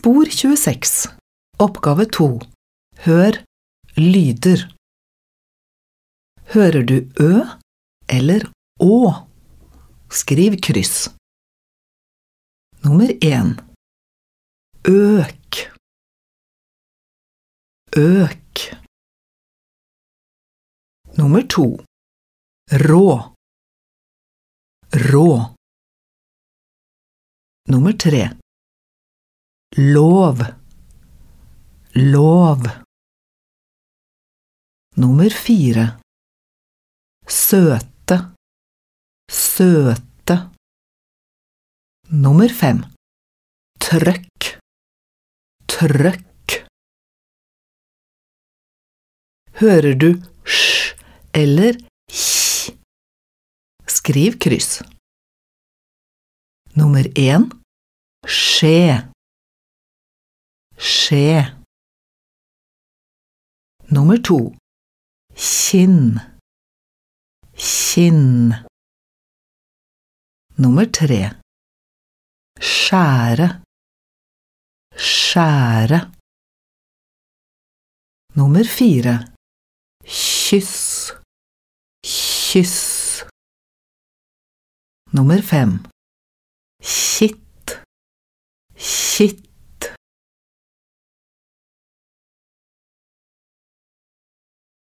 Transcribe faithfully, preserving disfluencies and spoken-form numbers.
Spor tjueseks. Oppgave to. Hør lyder. Hører du ø eller å? Skriv kryss. Nummer en. Øk. Øk. Nummer to. Rå. Rå. Nummer tre. Lov. Lov. Nummer fire. Søte. Søte. Nummer fem. Trøkk. Trøkk. Hører du sj eller hj? Skriv kryss. Nummer en. Skje. Skje. Nummer to. Kinn. Kinn. Nummer tre. Skjære. Skjære. Nummer fire. Kyss. Kyss. Nummer fem. Kitt. Kitt.